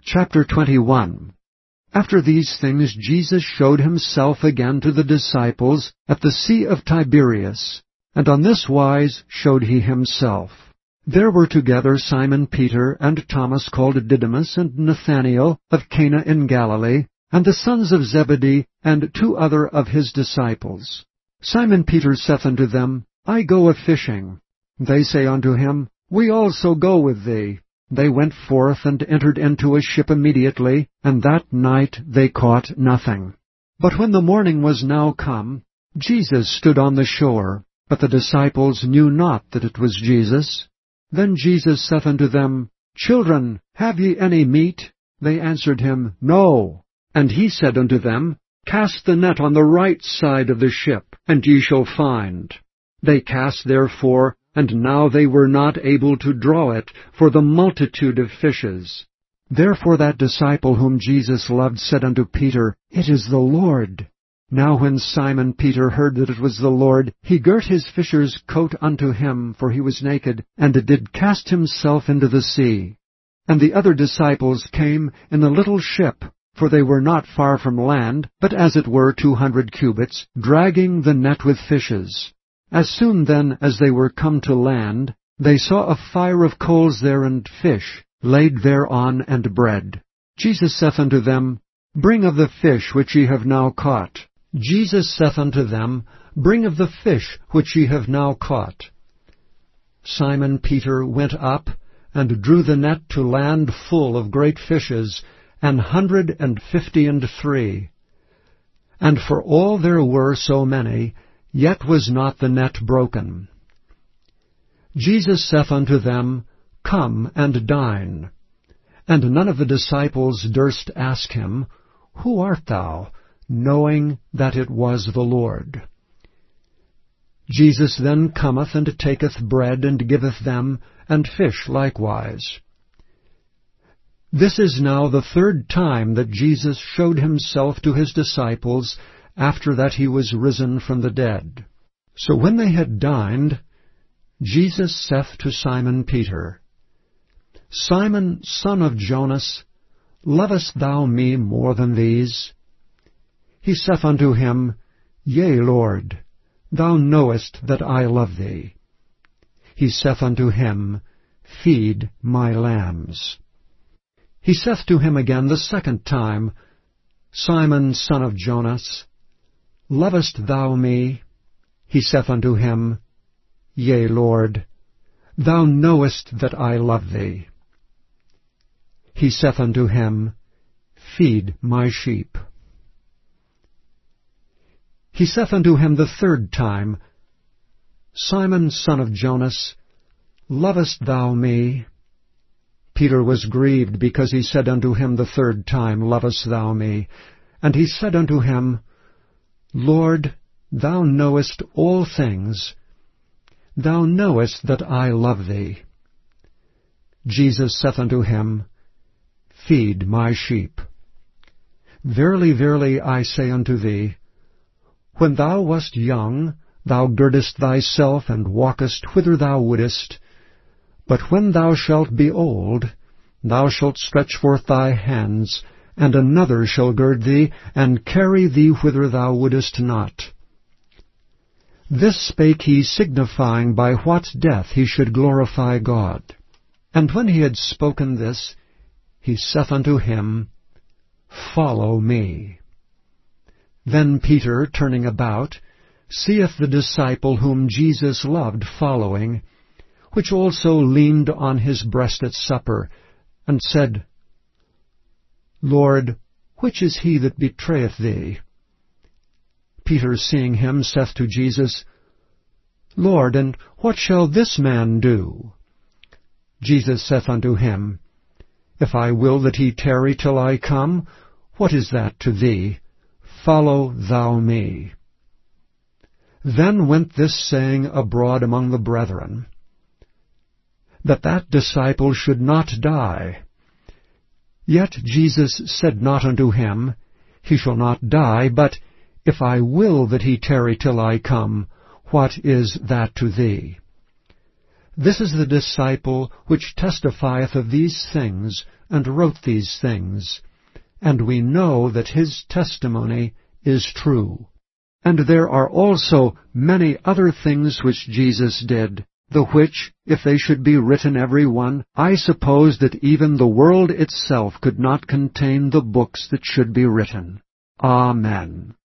Chapter 21. After these things Jesus showed himself again to the disciples at the Sea of Tiberias, and on this wise showed he himself. There were together Simon Peter, and Thomas called Didymus, and Nathanael of Cana in Galilee, and the sons of Zebedee, and 2 other of his disciples. Simon Peter saith unto them, I go a-fishing. They say unto him, We also go with thee. They went forth and entered into a ship immediately, and that night they caught nothing. But when the morning was now come, Jesus stood on the shore, but the disciples knew not that it was Jesus. Then Jesus saith unto them, Children, have ye any meat? They answered him, No. And he said unto them, Cast the net on the right side of the ship, and ye shall find. They cast therefore, and now they were not able to draw it, for the multitude of fishes. Therefore that disciple whom Jesus loved said unto Peter, It is the Lord. Now when Simon Peter heard that it was the Lord, he girt his fisher's coat unto him, for he was naked, and did cast himself into the sea. And the other disciples came in a little ship, for they were not far from land, but as it were 200 cubits, dragging the net with fishes. As soon then as they were come to land, they saw a fire of coals there, and fish laid thereon, and bread. Jesus saith unto them, Bring of the fish which ye have now caught. Jesus saith unto them, Bring of the fish which ye have now caught. Simon Peter went up, and drew the net to land full of great fishes, 153. And for all there were so many, yet was not the net broken. Jesus saith unto them, Come and dine. And none of the disciples durst ask him, Who art thou? Knowing that it was the Lord. Jesus then cometh and taketh bread, and giveth them, and fish likewise. This is now the 3rd time that Jesus showed himself to his disciples, after that he was risen from the dead. So when they had dined, Jesus saith to Simon Peter, Simon, son of Jonas, lovest thou me more than these? He saith unto him, Yea, Lord, thou knowest that I love thee. He saith unto him, Feed my lambs. He saith to him again the 2nd time, Simon, son of Jonas, lovest thou me? He saith unto him, Yea, Lord, thou knowest that I love thee. He saith unto him, Feed my sheep. He saith unto him the 3rd time, Simon, son of Jonas, lovest thou me? Peter was grieved, because he said unto him the 3rd time, Lovest thou me? And he said unto him, Lord, thou knowest all things. Thou knowest that I love thee. Jesus saith unto him, Feed my sheep. Verily, verily, I say unto thee, when thou wast young, thou girdest thyself, and walkest whither thou wouldest. But when thou shalt be old, thou shalt stretch forth thy hands, and another shall gird thee, and carry thee whither thou wouldest not. This spake he, signifying by what death he should glorify God. And when he had spoken this, he saith unto him, Follow me. Then Peter, turning about, seeth the disciple whom Jesus loved following, which also leaned on his breast at supper, and said, Lord, which is he that betrayeth thee? Peter, seeing him, saith to Jesus, Lord, and what shall this man do? Jesus saith unto him, If I will that he tarry till I come, what is that to thee? Follow thou me. Then went this saying abroad among the brethren, that disciple should not die. Yet Jesus said not unto him, He shall not die, but, If I will that he tarry till I come, what is that to thee? This is the disciple which testifieth of these things, and wrote these things. And we know that his testimony is true. And there are also many other things which Jesus did, the which, if they should be written every one, I suppose that even the world itself could not contain the books that should be written. Amen.